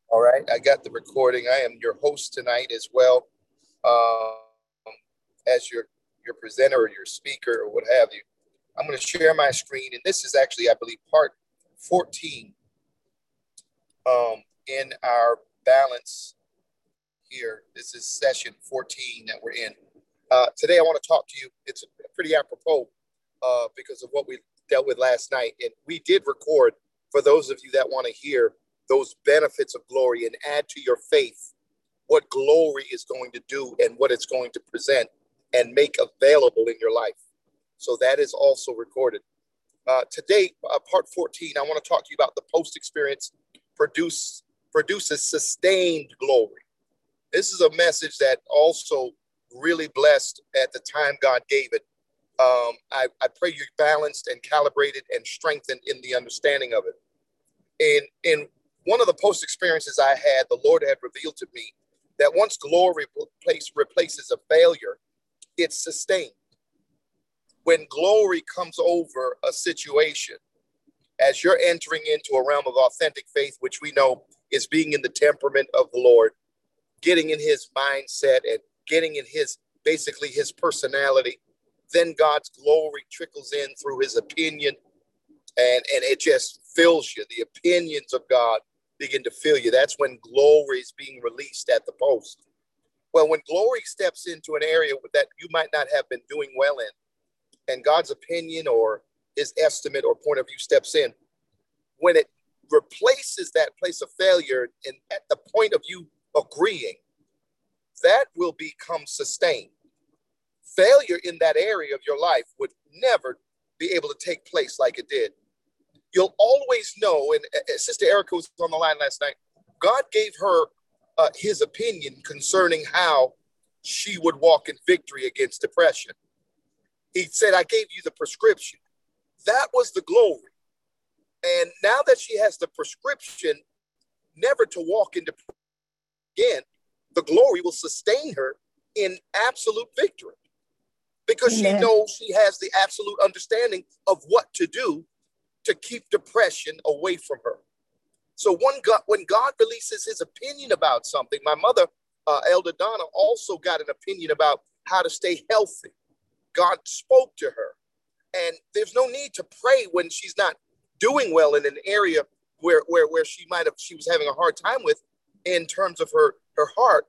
All right, I got the recording. I am your host tonight as well, as your presenter or your speaker or what have you. I'm going to share my screen, and this is actually, I believe, part 14 in our balance here. This is session 14 that we're in. Today, I want to talk to you. It's pretty apropos because of what we dealt with last night, and we did record for those of you that want to hear those benefits of glory and add to your faith what glory is going to do and what it's going to present and make available in your life. So that is also recorded. Today, part 14, I want to talk to you about the post experience produces sustained glory. This is a message that also really blessed at the time God gave it. I pray you're balanced and calibrated and strengthened in the understanding of it. In one of the post experiences I had, the Lord had revealed to me that once glory replaces a failure, it's sustained. When glory comes over a situation, as you're entering into a realm of authentic faith, which we know is being in the temperament of the Lord, getting in his mindset and getting in basically his personality, then God's glory trickles in through his opinion, and it just fills you. The opinions of God begin to fill you. That's when glory is being released at the post. Well, when glory steps into an area that you might not have been doing well in, and God's opinion or his estimate or point of view steps in, when it replaces that place of failure and at the point of you agreeing, that will become sustained. Failure in that area of your life would never be able to take place like it did. You'll always know, and Sister Erica was on the line last night, God gave her his opinion concerning how she would walk in victory against depression. He said, I gave you the prescription. That was the glory. And now that she has the prescription never to walk in depression again, the glory will sustain her in absolute victory because Amen. She knows she has the absolute understanding of what to do to keep depression away from her. So when God releases his opinion about something, my mother, Elder Donna, also got an opinion about how to stay healthy. God spoke to her. And there's no need to pray when she's not doing well in an area where she was having a hard time with in terms of her heart.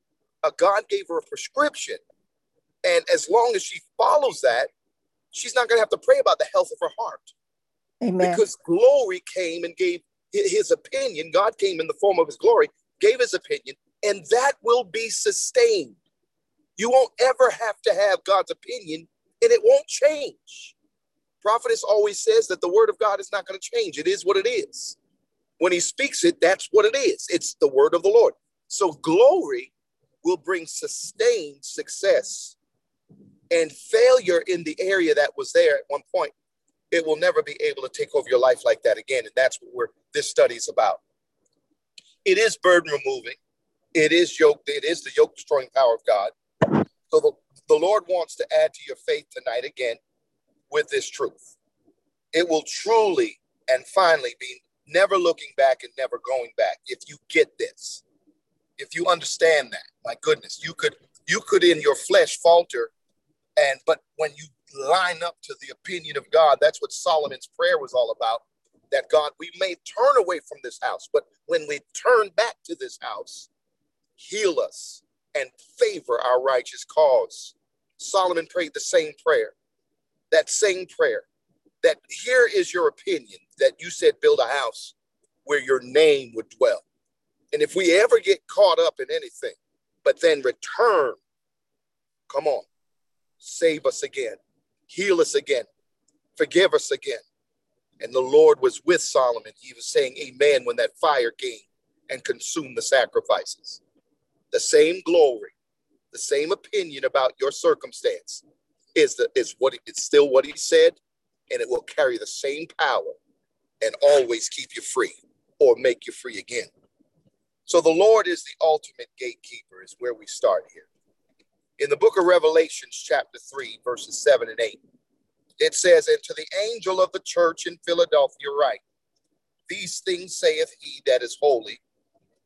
God gave her a prescription. And as long as she follows that, she's not going to have to pray about the health of her heart. Amen. Because glory came and gave his opinion. God came in the form of his glory, gave his opinion, and that will be sustained. You won't ever have to have God's opinion, and it won't change. Prophetess always says that the word of God is not going to change. It is what it is. When he speaks it, that's what it is. It's the word of the Lord. So glory will bring sustained success, and failure in the area that was there at one point, it will never be able to take over your life like that again. And that's what this study is about. It is burden removing. It is the yoke destroying power of God. So the Lord wants to add to your faith tonight again with this truth. It will truly and finally be never looking back and never going back. If you get this, if you understand that, my goodness, you could in your flesh falter. But when you line up to the opinion of God, that's what Solomon's prayer was all about. That God, we may turn away from this house, but when we turn back to this house, heal us and favor our righteous cause. Solomon prayed the same prayer, that same prayer, that here is your opinion, that you said build a house where your name would dwell. And if we ever get caught up in anything, but then return, come on, save us again, heal us again, forgive us again. And the Lord was with Solomon. He was saying amen when that fire came and consumed the sacrifices. The same glory, the same opinion about your circumstance is still what he said, and it will carry the same power and always keep you free or make you free again. So the Lord is the ultimate gatekeeper is where we start here. In the book of Revelations, chapter 3, verses 7 and 8, it says, and to the angel of the church in Philadelphia write, these things saith he that is holy,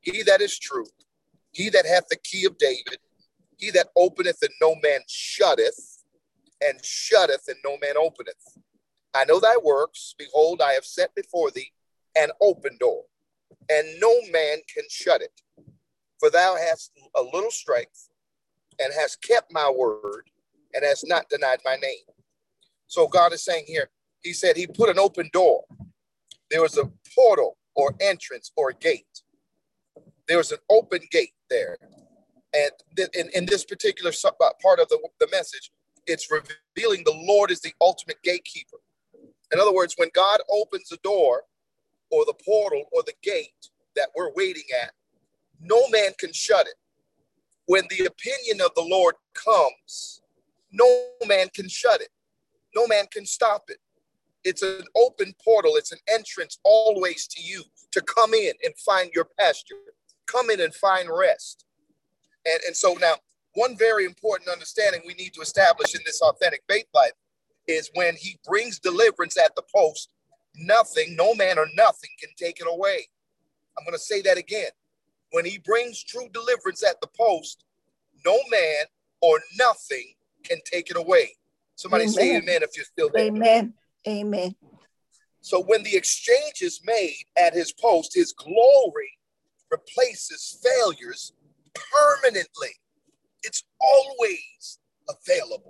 he that is true, he that hath the key of David, he that openeth and no man shutteth, and shutteth and no man openeth. I know thy works. Behold, I have set before thee an open door, and no man can shut it. For thou hast a little strength, and hast kept my word, and hast not denied my name. So God is saying here, he said he put an open door. There was a portal or entrance or gate. There was an open gate there. And in this particular part of the message, it's revealing the Lord is the ultimate gatekeeper. In other words, when God opens the door or the portal or the gate that we're waiting at, no man can shut it. When the opinion of the Lord comes, no man can shut it. No man can stop it. It's an open portal. It's an entrance always to you to come in and find your pasture, come in and find rest. And so now, one very important understanding we need to establish in this authentic faith life is when he brings deliverance at the post, nothing, no man or nothing can take it away. I'm going to say that again. When he brings true deliverance at the post, no man or nothing can take it away. Somebody Amen. say amen if you're still there. Amen. Amen. So when the exchange is made at his post, his glory replaces failures permanently. It's always available.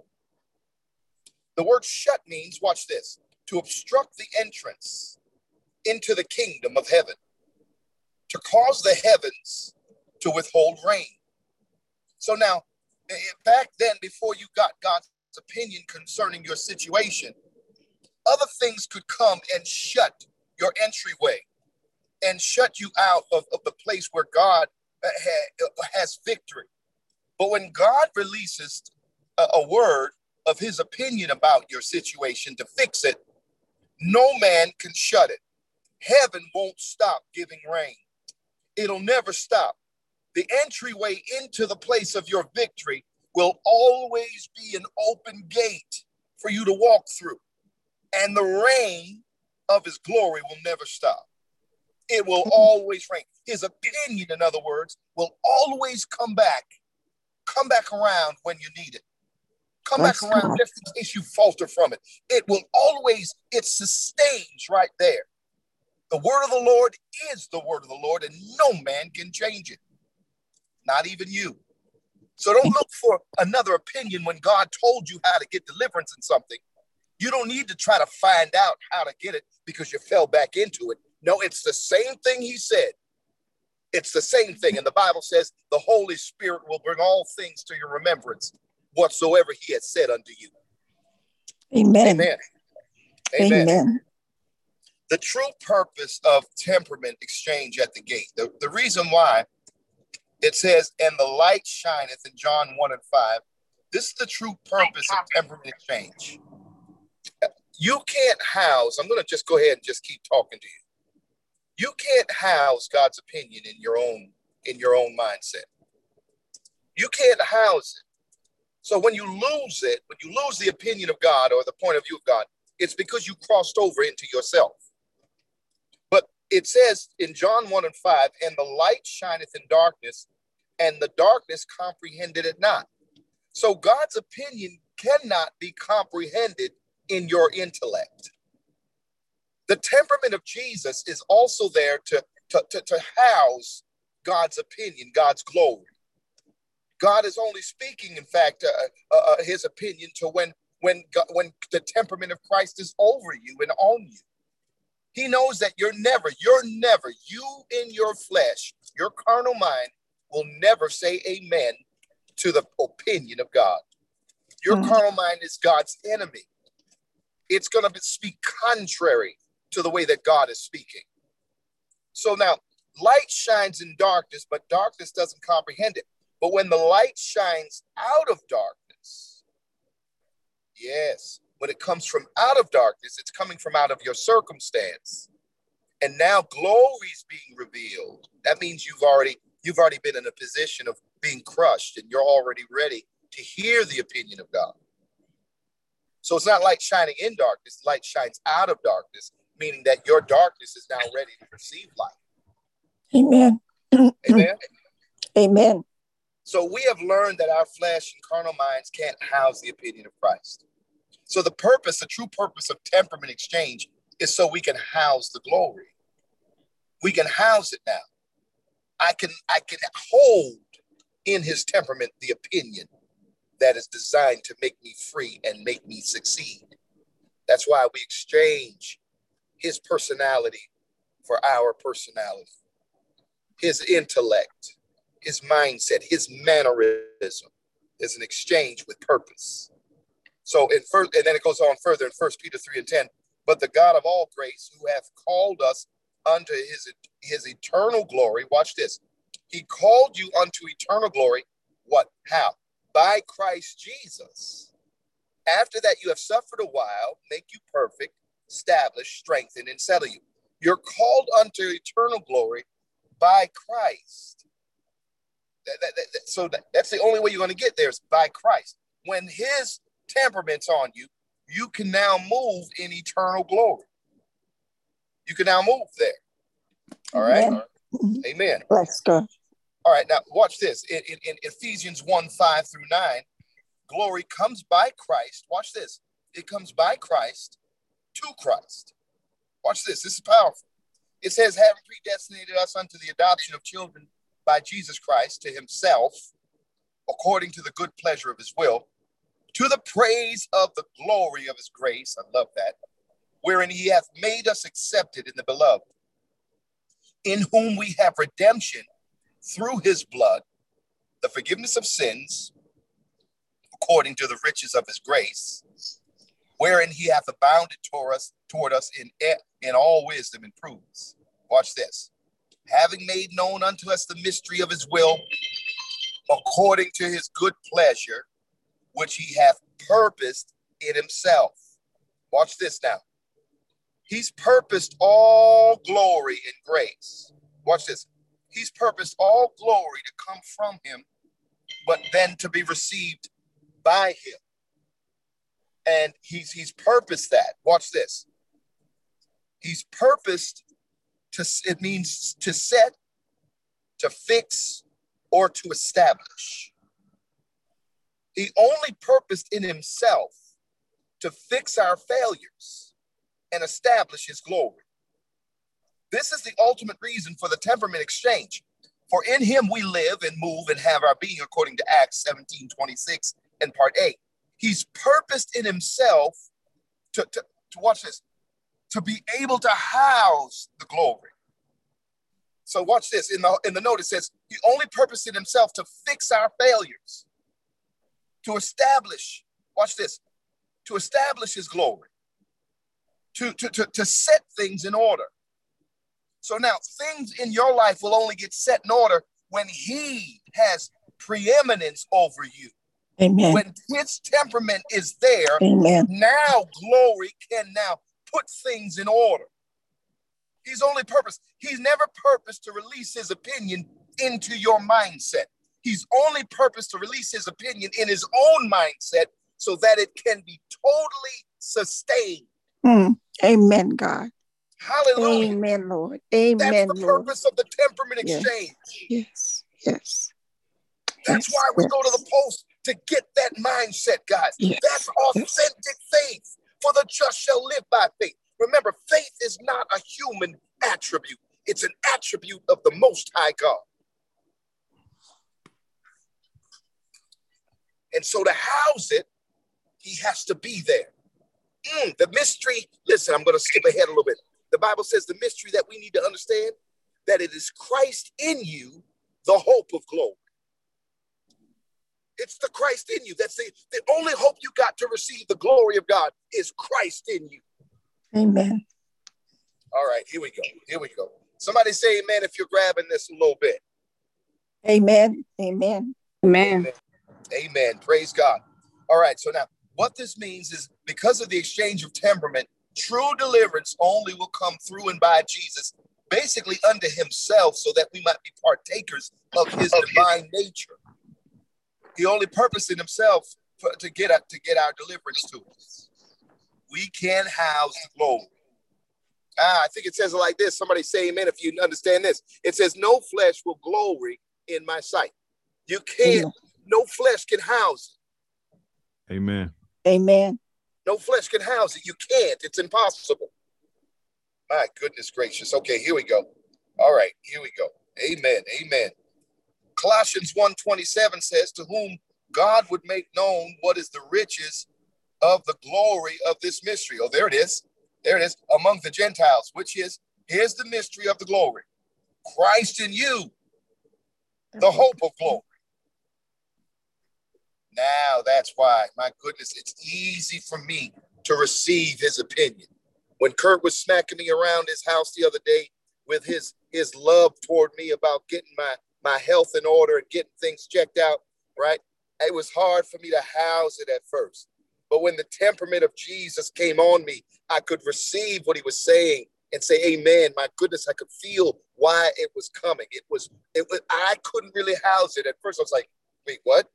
The word shut means, watch this, to obstruct the entrance into the kingdom of heaven, to cause the heavens to withhold rain. So now, back then, before you got God's opinion concerning your situation, other things could come and shut your entryway and shut you out of the place where God has victory. But when God releases a word of his opinion about your situation to fix it, no man can shut it. Heaven won't stop giving rain. It'll never stop. The entryway into the place of your victory will always be an open gate for you to walk through. And the rain of his glory will never stop. It will always rain. His opinion, in other words, will always come back around when you need it. Come back around just in case you falter from it. It will always, it sustains right there. The word of the Lord is the word of the Lord, and no man can change it. Not even you. So don't look for another opinion when God told you how to get deliverance in something. You don't need to try to find out how to get it because you fell back into it. No, it's the same thing he said. It's the same thing. And the Bible says the Holy Spirit will bring all things to your remembrance, whatsoever he has said unto you. Amen. Amen. Amen. Amen. The true purpose of temperament exchange at the gate, the reason why it says, and the light shineth in John 1 and 5, this is the true purpose of temperament exchange. You can't house, I'm going to just go ahead and just keep talking to you. You can't house God's opinion in your own mindset. You can't house it. So when you lose it, when you lose the opinion of God or the point of view of God, it's because you crossed over into yourself. But it says in John 1 and 5, and the light shineth in darkness, and the darkness comprehended it not. So God's opinion cannot be comprehended in your intellect. The temperament of Jesus is also there to house God's opinion, God's glory. God is only speaking, in fact, his opinion to when the temperament of Christ is over you and on you. He knows that you in your flesh, your carnal mind will never say amen to the opinion of God. Your carnal mind is God's enemy. It's going to speak contrary to the way that God is speaking. So now, light shines in darkness, but darkness doesn't comprehend it. But when the light shines out of darkness, yes, when it comes from out of darkness, it's coming from out of your circumstance. And now glory is being revealed. That means you've already been in a position of being crushed, and you're already ready to hear the opinion of God. So it's not light shining in darkness, light shines out of darkness, meaning that your darkness is now ready to receive light. Amen. Amen. Amen. So we have learned that our flesh and carnal minds can't house the opinion of Christ. So the true purpose of temperament exchange is so we can house the glory. We can house it now. I can hold in his temperament the opinion that is designed to make me free and make me succeed. That's why we exchange his personality for our personality, his intellect, his mindset, his mannerism is an exchange with purpose. So and then it goes on further in 1 Peter 3:10. But the God of all grace, who hath called us unto his eternal glory. Watch this. He called you unto eternal glory. What? How? By Christ Jesus. After that you have suffered a while, make you perfect, establish, strengthen, and settle you. You're called unto eternal glory by Christ. That's the only way you're going to get there is by Christ. When his temperament's on you, you can now move in eternal glory. You can now move there. All right? Amen. Amen. Bless God. All right, now watch this. In Ephesians 1:5-9, glory comes by Christ. Watch this. It comes by Christ to Christ. Watch this. This is powerful. It says, having predestinated us unto the adoption of children by Jesus Christ to himself, according to the good pleasure of his will, to the praise of the glory of his grace. I love that. Wherein he hath made us accepted in the beloved, in whom we have redemption through his blood, the forgiveness of sins, according to the riches of his grace, wherein he hath abounded toward us in all wisdom and prudence. Watch this. Having made known unto us the mystery of his will, according to his good pleasure, which he hath purposed in himself. Watch this now. He's purposed all glory and grace. Watch this. He's purposed all glory to come from him, but then to be received by him. And he's purposed that. Watch this. He's purposed it means to set, to fix, or to establish. He only purposed in himself to fix our failures and establish his glory. This is the ultimate reason for the temperament exchange. For in him we live and move and have our being, according to Acts 17:26 and part A. He's purposed in himself to watch this, to be able to house the glory. So watch this. In the note, it says, he only purposed in himself to fix our failures, to establish, watch this, to establish his glory, to set things in order. So now things in your life will only get set in order when he has preeminence over you. Amen. When his temperament is there, Amen. now glory can now put things in order. He's only purposed. He's never purposed to release his opinion into your mindset. He's only purposed to release his opinion in his own mindset so that it can be totally sustained. Amen, God. Hallelujah. Amen, Lord. Amen, That's the Lord. purpose of the temperament exchange. Yes, yes. That's why we go to the post to get that mindset, guys. Yes. That's authentic faith. For the just shall live by faith. Remember, faith is not a human attribute. It's an attribute of the Most High God. And so to house it, he has to be there. The mystery, listen, I'm going to skip ahead a little bit. The Bible says the mystery that we need to understand, that it is Christ in you, the hope of glory. It's the Christ in you. That's the only hope you got to receive the glory of God is Christ in you. Amen. All right, here we go. Here we go. Somebody say amen if you're grabbing this a little bit. Amen. Amen. Amen. Amen. Amen. Praise God. All right, so now what this means is because of the exchange of temperament, true deliverance only will come through and by Jesus, basically unto himself, so that we might be partakers of his divine nature. He only purposed in himself to get our deliverance to us. We can house the glory. I think it says it like this. Somebody say amen if you understand this. It says, no flesh will glory in my sight. You can't, amen. No flesh can house it. Amen. Amen. No flesh can house it. You can't. It's impossible. My goodness gracious. Okay, here we go. All right, here we go. Amen. Amen. Colossians 1:27 says, to whom God would make known what is the riches of the glory of this mystery. Oh, there it is. There it is. Among the Gentiles, which is, here's the mystery of the glory. Christ in you, the hope of glory. Now that's why, my goodness, it's easy for me to receive his opinion. When Kurt was smacking me around his house the other day with his love toward me about getting my health in order and getting things checked out, right? It was hard for me to house it at first. But when the temperament of Jesus came on me, I could receive what he was saying and say, amen. My goodness, I could feel why it was coming. It was, I couldn't really house it. At first I was like, wait, what?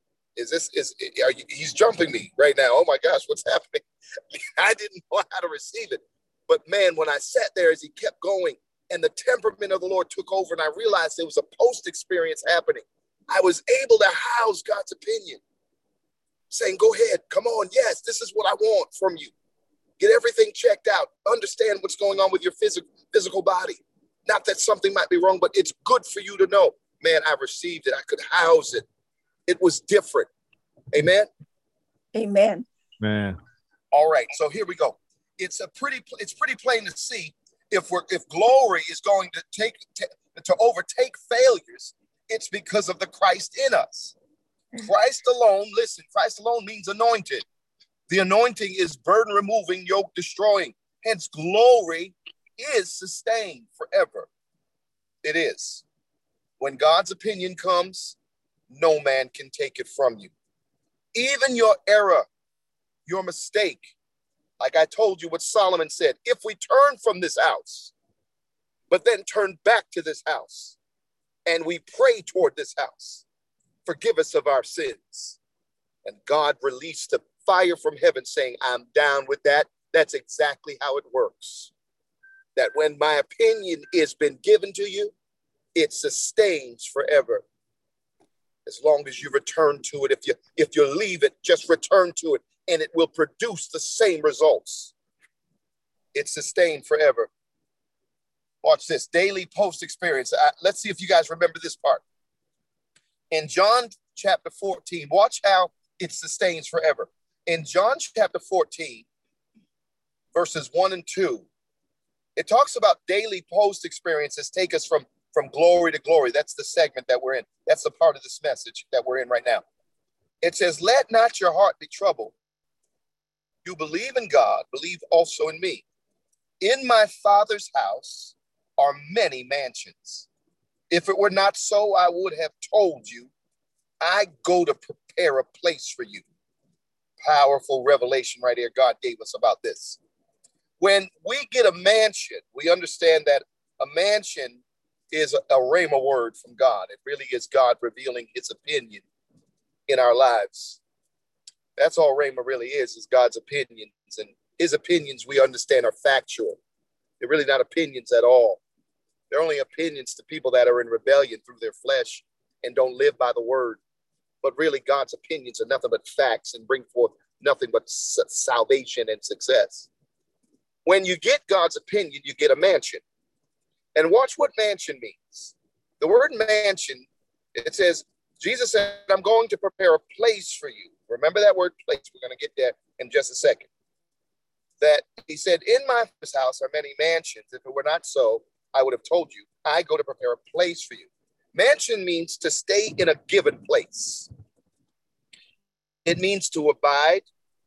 He's jumping me right now. Oh my gosh, what's happening? I didn't know how to receive it. But man, when I sat there as he kept going and the temperament of the Lord took over and I realized there was a post experience happening, I was able to house God's opinion, saying, go ahead, come on. Yes, this is what I want from you. Get everything checked out. Understand what's going on with your physical body. Not that something might be wrong, but it's good for you to know. Man, I received it. I could house it. It was different. Amen. Amen. Man. All right. So here we go. It's pretty plain to see if glory is going to overtake failures, it's because of the Christ in us. Christ alone, listen, Christ alone means anointed. The anointing is burden removing, yoke destroying. Hence, glory is sustained forever. It is. When God's opinion comes, no man can take it from you. Even your error, your mistake, like I told you what Solomon said, if we turn from this house, but then turn back to this house, and we pray toward this house, forgive us of our sins. And God released the fire from heaven saying, I'm down with that. That's exactly how it works. That when my opinion has been given to you, it sustains forever. As long as you return to it, if you leave it, just return to it, and it will produce the same results. It's sustained forever. Watch this, daily post experience. Let's see if you guys remember this part. In John chapter 14, watch how it sustains forever. In John chapter 14, verses 1 and 2, it talks about daily post experiences take us from glory to glory. That's the segment that we're in. That's the part of this message that we're in right now. It says, let not your heart be troubled. You believe in God, believe also in me. In my Father's house are many mansions. If it were not so, I would have told you, I go to prepare a place for you. Powerful revelation right here God gave us about this. When we get a mansion, we understand that a mansion is a rhema word from God. It really is God revealing his opinion in our lives. That's all rhema really is God's opinions. And his opinions, we understand, are factual. They're really not opinions at all. They're only opinions to people that are in rebellion through their flesh and don't live by the word. But really, God's opinions are nothing but facts and bring forth nothing but salvation and success. When you get God's opinion, you get a mansion. And watch what mansion means. The word mansion, it says, Jesus said, I'm going to prepare a place for you. Remember that word place. We're going to get there in just a second. That he said, in my house are many mansions. If it were not so, I would have told you, I go to prepare a place for you. Mansion means to stay in a given place. It means to abide,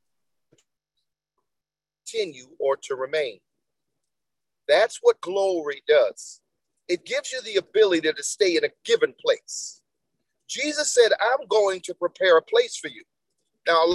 continue, or to remain. That's what glory does. It gives you the ability to stay in a given place. Jesus said, I'm going to prepare a place for you. Now,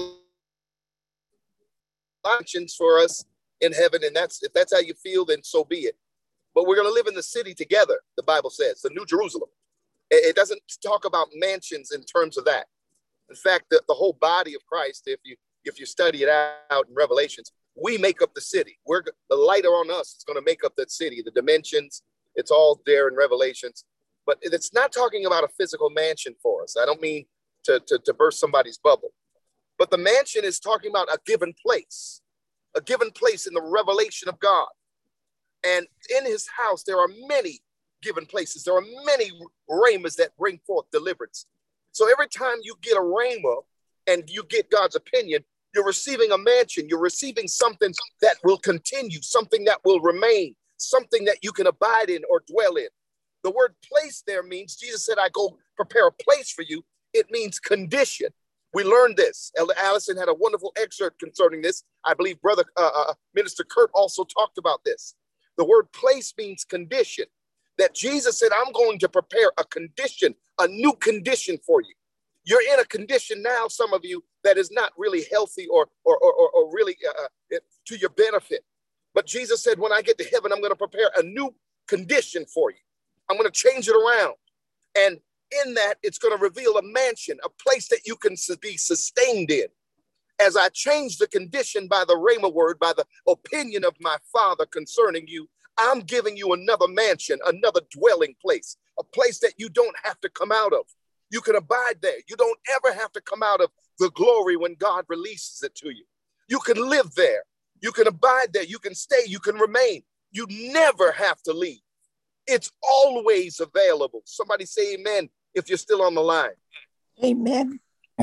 options for us in heaven, and if that's how you feel, then so be it. But we're going to live in the city together, the Bible says, the New Jerusalem. It doesn't talk about mansions in terms of that. In fact, the whole body of Christ, if you study it out in Revelations, we make up the city. We're the light on us. It's going to make up that city, the dimensions. It's all there in Revelations. But it's not talking about a physical mansion for us. I don't mean to burst somebody's bubble. But the mansion is talking about a given place in the revelation of God. And in his house, there are many given places. There are many rhemas that bring forth deliverance. So every time you get a rhema and you get God's opinion, you're receiving a mansion. You're receiving something that will continue, something that will remain, something that you can abide in or dwell in. The word place there means, Jesus said, I go prepare a place for you. It means condition. We learned this. Elder Allison had a wonderful excerpt concerning this. I believe Brother Minister Kurt also talked about this. The word place means condition. That Jesus said, I'm going to prepare a condition, a new condition for you. You're in a condition now, some of you, that is not really healthy or really to your benefit. But Jesus said, when I get to heaven, I'm going to prepare a new condition for you. I'm going to change it around. And in that, it's going to reveal a mansion, a place that you can be sustained in. As I change the condition by the rhema word, by the opinion of my Father concerning you, I'm giving you another mansion, another dwelling place, a place that you don't have to come out of. You can abide there. You don't ever have to come out of the glory when God releases it to you. You can live there. You can abide there. You can stay. You can remain. You never have to leave. It's always available. Somebody say amen if you're still on the line. Amen.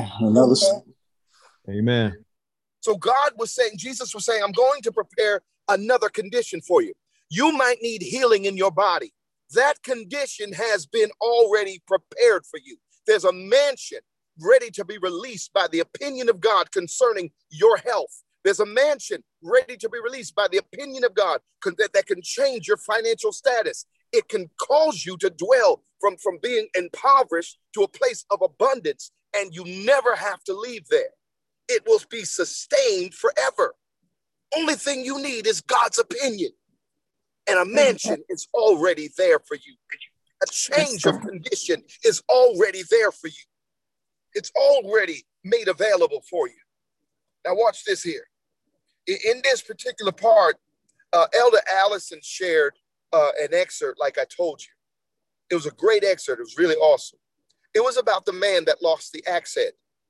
Amen. So God was saying, Jesus was saying, I'm going to prepare another condition for you. You might need healing in your body. That condition has been already prepared for you. There's a mansion ready to be released by the opinion of God concerning your health. There's a mansion ready to be released by the opinion of God that can change your financial status. It can cause you to dwell from being impoverished to a place of abundance, and you never have to leave there. It will be sustained forever. Only thing you need is God's opinion. And a mansion is already there for you. A change of condition is already there for you. It's already made available for you. Now watch this here. In this particular part, Elder Allison shared an excerpt like I told you. It was a great excerpt. It was really awesome. It was about the man that lost the axe head.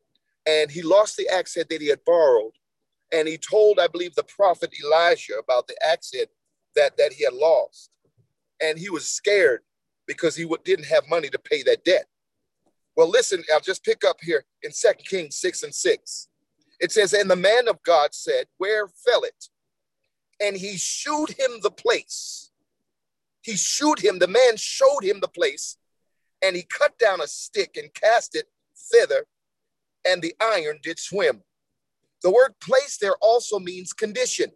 And he lost the axe head that he had borrowed. And he told, I believe, the prophet Elijah about the axe head that he had lost. And he was scared because he didn't have money to pay that debt. Well, listen, I'll just pick up here in 2 Kings 6:6. It says, and the man of God said, where fell it? And he shewed him the place. He shewed him, the man showed him the place, and he cut down a stick and cast it thither, and the iron did swim. The word place there also means condition.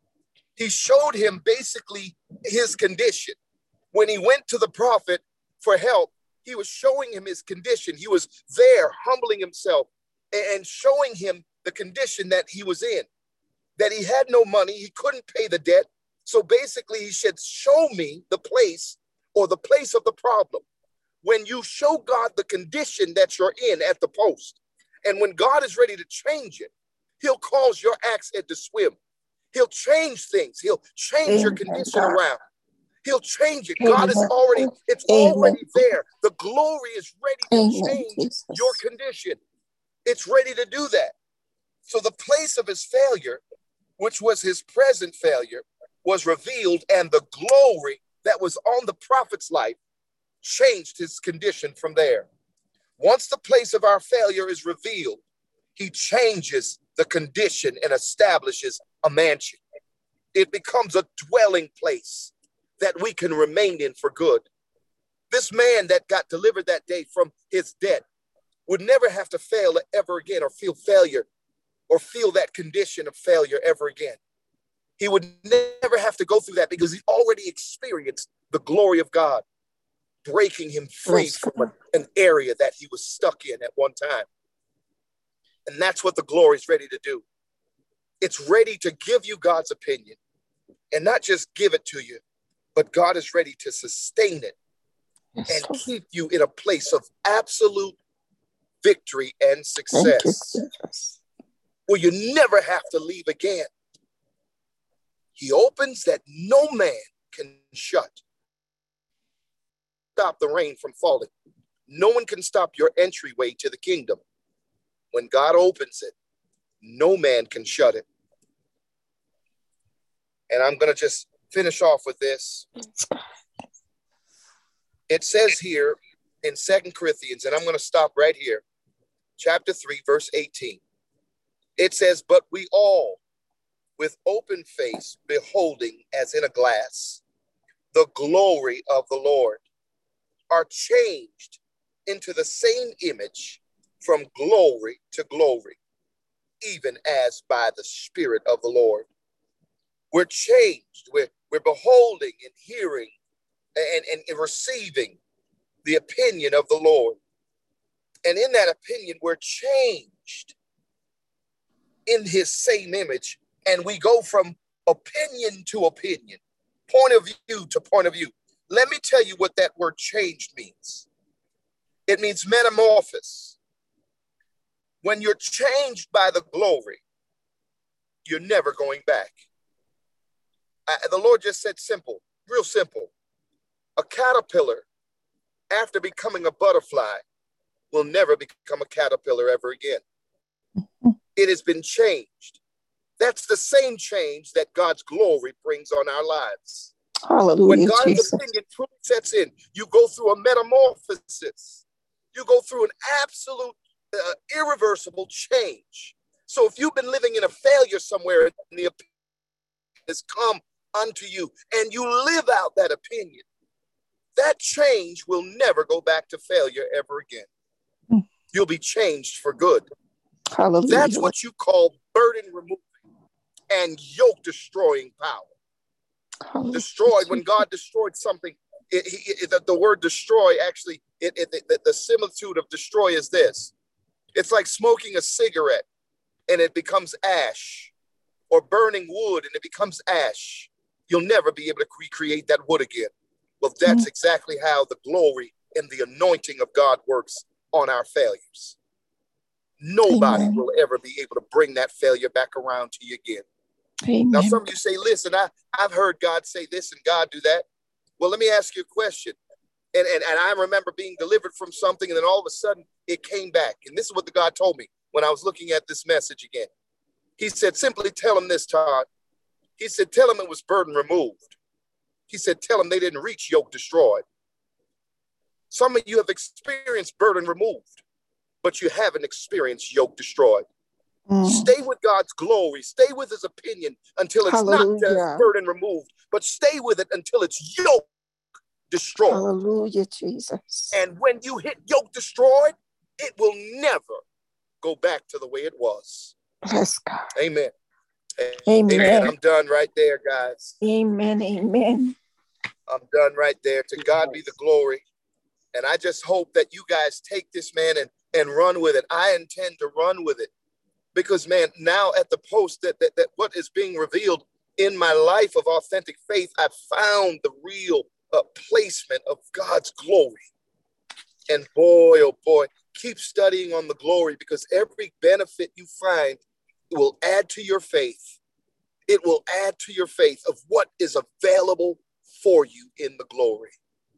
He showed him basically his condition. When he went to the prophet for help, he was showing him his condition. He was there humbling himself and showing him the condition that he was in, that he had no money. He couldn't pay the debt. So basically he said, show me the place or the place of the problem. When you show God the condition that you're in at the post, and when God is ready to change it, he'll cause your axe head to swim. He'll change things. He'll change your condition around. He'll change it. God is already, it's already there. The glory is ready to change your condition. It's ready to do that. So the place of his failure, which was his present failure, was revealed, and the glory that was on the prophet's life changed his condition from there. Once the place of our failure is revealed, he changes the condition and establishes a mansion. It becomes a dwelling place that we can remain in for good. This man that got delivered that day from his debt would never have to fail ever again, or feel failure, or feel that condition of failure ever again. He would never have to go through that because he already experienced the glory of God breaking him free from an area that he was stuck in at one time. And that's what the glory is ready to do. It's ready to give you God's opinion, and not just give it to you, but God is ready to sustain it and keep you in a place of absolute victory and success, where you never have to leave again. He opens that no man can shut. Stop the rain from falling. No one can stop your entryway to the kingdom. When God opens it, no man can shut it. And I'm going to just finish off with this. It says here in 2 Corinthians, and I'm going to stop right here, chapter 3, verse 18. It says, but we all, with open face, beholding as in a glass, the glory of the Lord, are changed into the same image from glory to glory, even as by the Spirit of the Lord. We're changed. We're beholding and hearing and receiving the opinion of the Lord. And in that opinion, we're changed in his same image. And we go from opinion to opinion, point of view to point of view. Let me tell you what that word changed means. It means metamorphosis. When you're changed by the glory, you're never going back. The Lord just said simple, real simple. A caterpillar, after becoming a butterfly, will never become a caterpillar ever again. It has been changed. That's the same change that God's glory brings on our lives. Hallelujah, when God's Jesus. opinion truly sets in, you go through a metamorphosis. You go through an absolute irreversible change. So if you've been living in a failure somewhere and the opinion has come unto you and you live out that opinion, that change will never go back to failure ever again. You'll be changed for good. Hallelujah. That's what you call burden removing and yoke destroying power. Hallelujah. Destroyed, when God destroyed something, the word destroy actually, the similitude of destroy is this. It's like smoking a cigarette and it becomes ash, or burning wood and it becomes ash. You'll never be able to recreate that wood again. Well, that's exactly how the glory and the anointing of God works on our failures. Nobody Amen. will ever be able to bring that failure back around to you again. Amen. Now, some of you say, listen, I've heard God say this and God do that. Well, let me ask you a question. And I remember being delivered from something, and then all of a sudden it came back. And this is what the God told me when I was looking at this message again. He said, simply tell him this, Todd. He said, tell him it was burden removed. He said, tell him they didn't reach yoke destroyed. Some of you have experienced burden removed, but you haven't experienced yoke destroyed. Stay with God's glory. Stay with his opinion until it's not just burden removed, but stay with it until it's yoke destroyed. Hallelujah, Jesus. And when you hit yoke destroyed, it will never go back to the way it was. Bless God. Amen. Amen. Amen. I'm done right there, guys. Amen. Amen. I'm done right there. To God be the glory. And I just hope that you guys take this, man, and run with it. I intend to run with it. Because, man, now at the post that what is being revealed in my life of authentic faith, I've found the real placement of God's glory. And boy, oh boy, keep studying on the glory, because every benefit you find will add to your faith. It will add to your faith of what is available for you in the glory.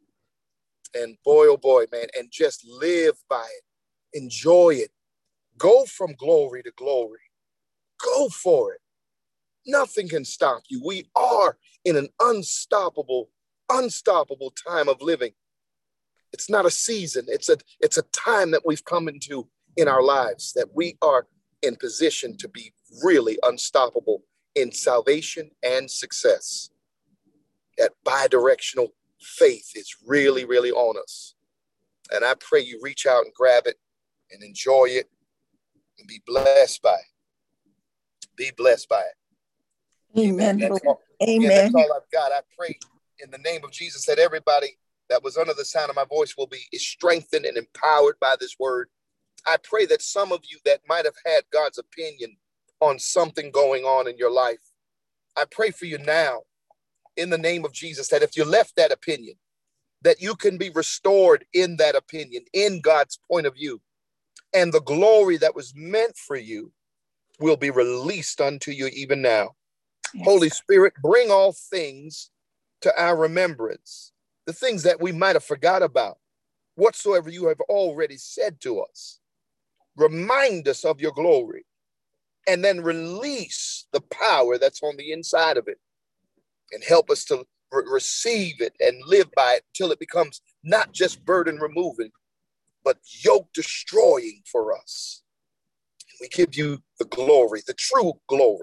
And boy, oh boy, man, and just live by it. Enjoy it. Go from glory to glory. Go for it. Nothing can stop you. We are in an unstoppable time of living. It's not a season. It's a time that we've come into in our lives, that we are in position to be really unstoppable in salvation and success. That bi-directional faith is really, really on us. And I pray you reach out and grab it and enjoy it. And be blessed by it. Be blessed by it. Amen. Amen. Amen. That's all I've got. I pray in the name of Jesus that everybody that was under the sound of my voice will be strengthened and empowered by this word. I pray that some of you that might have had God's opinion on something going on in your life, I pray for you now in the name of Jesus, that if you left that opinion, that you can be restored in that opinion, in God's point of view. And the glory that was meant for you will be released unto you even now. Yes, Holy God. Spirit, bring all things to our remembrance, the things that we might have forgot about, whatsoever you have already said to us. Remind us of your glory, and then release the power that's on the inside of it, and help us to receive it and live by it until it becomes not just burden removing, but yoke destroying for us. We give you the glory, the true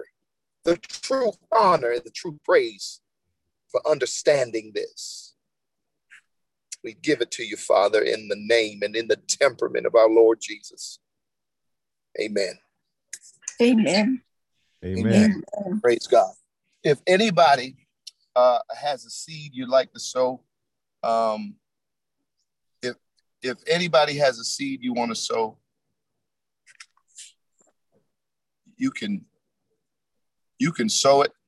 honor, and the true praise for understanding this. We give it to you, Father, in the name and in the temperament of our Lord Jesus. Amen. Amen. Amen. Amen. Praise God. If anybody has a seed you'd like to sow, if anybody has a seed you want to sow, you can sow it.